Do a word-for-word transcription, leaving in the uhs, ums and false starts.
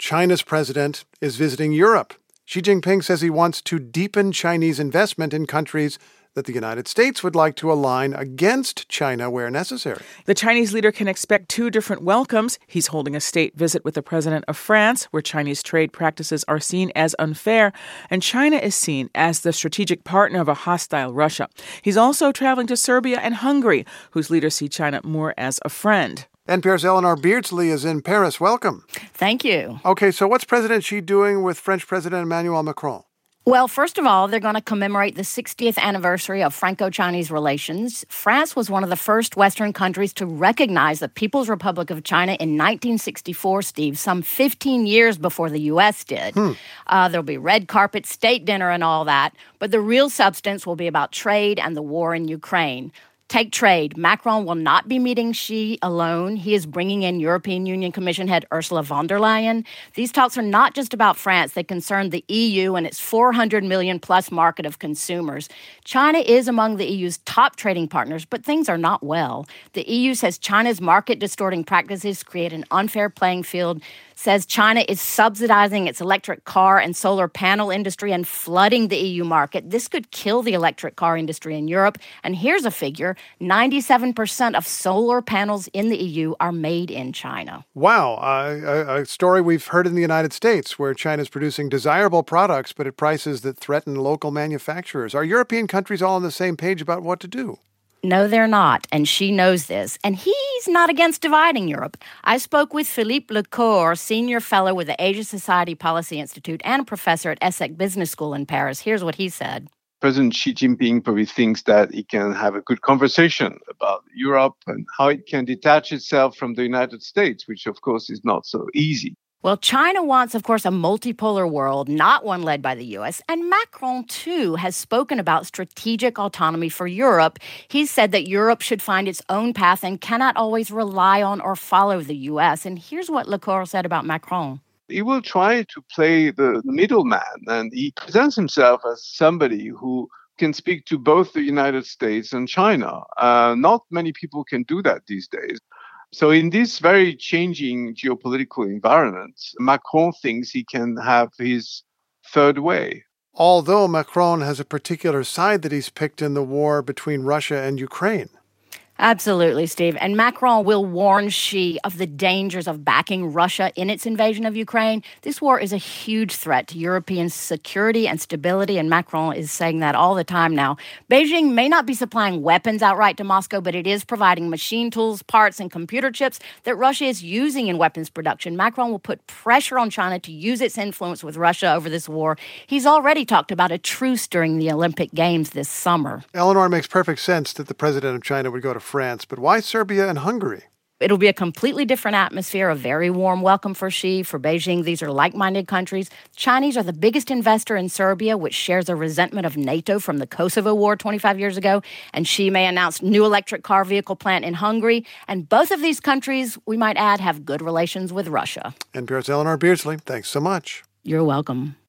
China's president is visiting Europe. Xi Jinping says he wants to deepen Chinese investment in countries that the United States would like to align against China where necessary. The Chinese leader can expect two different welcomes. He's holding a state visit with the president of France, where Chinese trade practices are seen as unfair, and China is seen as the strategic partner of a hostile Russia. He's also traveling to Serbia and Hungary, whose leaders see China more as a friend. N P R's Eleanor Beardsley is in Paris. Welcome. Thank you. Okay, so what's President Xi doing with French President Emmanuel Macron? Well, first of all, they're going to commemorate the sixtieth anniversary of Franco-Chinese relations. France was one of the first Western countries to recognize the People's Republic of China in nineteen sixty-four, Steve, some fifteen years before the U S did. Hmm. Uh, there'll be red carpet, state dinner, and all that. But the real substance will be about trade and the war in Ukraine. Take trade. Macron will not be meeting Xi alone. He is bringing in European Union Commission head Ursula von der Leyen. These talks are not just about France. They concern the E U and its four hundred million plus market of consumers. China is among the E U's top trading partners, but things are not well. The E U says China's market-distorting practices create an unfair playing field, says China is subsidizing its electric car and solar panel industry and flooding the E U market. This could kill the electric car industry in Europe. And here's a figure. ninety-seven percent of solar panels in the E U are made in China. Wow. Uh, a, a story we've heard in the United States, where China's producing desirable products, but at prices that threaten local manufacturers. Are European countries all on the same page about what to do? No, they're not, and Xi knows this. And he's not against dividing Europe. I spoke with Philippe Lecour, senior fellow with the Asia Society Policy Institute and a professor at ESSEC Business School in Paris. Here's what he said. President Xi Jinping probably thinks that he can have a good conversation about Europe and how it can detach itself from the United States, which, of course, is not so easy. Well, China wants, of course, a multipolar world, not one led by the U S. And Macron, too, has spoken about strategic autonomy for Europe. He's said that Europe should find its own path and cannot always rely on or follow the U S. And here's what Lecour said about Macron. He will try to play the middleman, and he presents himself as somebody who can speak to both the United States and China. Uh, not many people can do that these days. So in this very changing geopolitical environment, Macron thinks he can have his third way. Although Macron has a particular side that he's picked in the war between Russia and Ukraine. Absolutely, Steve. And Macron will warn Xi of the dangers of backing Russia in its invasion of Ukraine. This war is a huge threat to European security and stability, and Macron is saying that all the time now. Beijing may not be supplying weapons outright to Moscow, but it is providing machine tools, parts, and computer chips that Russia is using in weapons production. Macron will put pressure on China to use its influence with Russia over this war. He's already talked about a truce during the Olympic Games this summer. Eleanor, it makes perfect sense that the president of China would go to France, but why Serbia and Hungary? It'll be a completely different atmosphere, a very warm welcome for Xi. For Beijing, these are like-minded countries. Chinese are the biggest investor in Serbia, which shares a resentment of NATO from the Kosovo War twenty-five years ago. And Xi may announce new electric car vehicle plant in Hungary. And both of these countries, we might add, have good relations with Russia. N P R's Eleanor Beardsley, thanks so much. You're welcome.